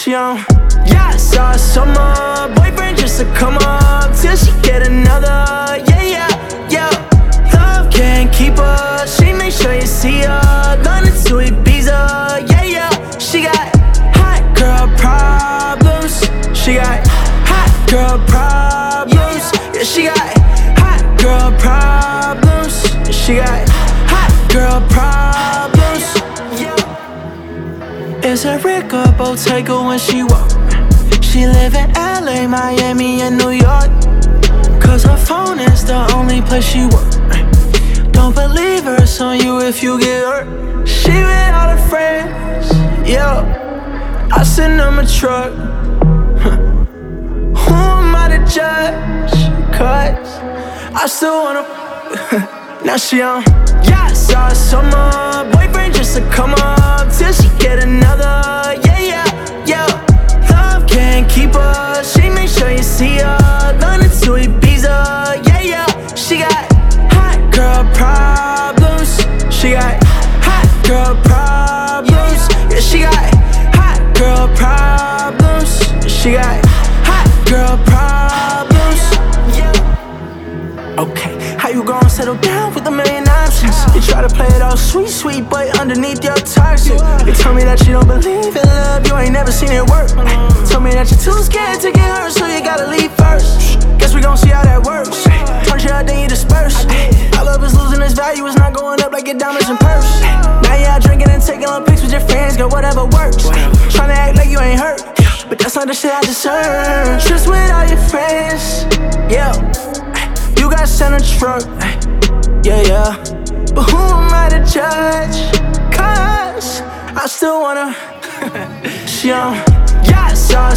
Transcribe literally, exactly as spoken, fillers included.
she on yachts all summer. Boyfriend just to come up till she get another. Yeah, yeah, yeah. Love can't keep her. She make sure you see her. London to Ibiza. Yeah, yeah. She got hot girl problems. She got hot girl problems. Yeah, she got hot girl problems. She got hot girl problems. Yeah. It's a Rick or Bottega when she walk. She live in L A, Miami, and New York. Cause her phone is the only place she work. Don't believe her, it's on you if you get hurt. She with all her friends, yeah. I send them a truck. Who am I to judge? Cause I still wanna. Now she on yachts all summer. Boyfriend just to come up till she get another. Yeah, yeah, yeah. Love can't keep her. She make sure you see her. London to Ibiza. Yeah, yeah. She got hot girl problems. She got hot girl problems. Yeah, she got hot girl problems. She got hot girl problems. Yeah. Okay, how you gon' settle down with a million options? You try to play it all sweet, sweet, but underneath you're toxic. You tell me that you don't believe in love, you ain't never seen it work. Tell me that you're too scared to get hurt, so you gotta leave first. Guess we gon' see how that works. Punch you out, then you disperse. Our love is losing its value, it's not going up like your diamonds and purse. Now you out drinking and taking little pics with your friends, girl, whatever works. Tryna act like you ain't hurt, but that's not the shit I deserve. Just with all your friends, yeah. You got sent a truck, yeah, yeah. But who am I to judge? Cause I still wanna. She on yachts all